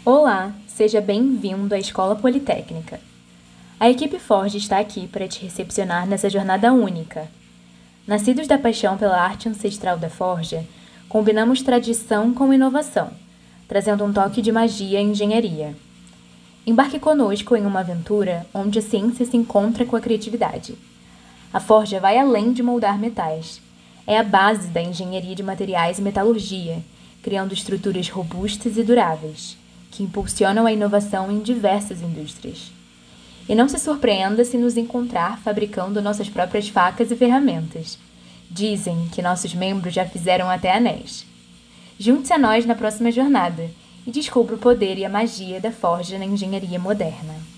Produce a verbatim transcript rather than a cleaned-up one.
Olá, seja bem-vindo à Escola Politécnica. A equipe Forge está aqui para te recepcionar nessa jornada única. Nascidos da paixão pela arte ancestral da forja, combinamos tradição com inovação, trazendo um toque de magia e engenharia. Embarque conosco em uma aventura onde a ciência se encontra com a criatividade. A forja vai além de moldar metais. É a base da engenharia de materiais e metalurgia, criando estruturas robustas e duráveis, que impulsionam a inovação em diversas indústrias. E não se surpreenda se nos encontrar fabricando nossas próprias facas e ferramentas. Dizem que nossos membros já fizeram até anéis. Junte-se a nós na próxima jornada e descubra o poder e a magia da forja na engenharia moderna.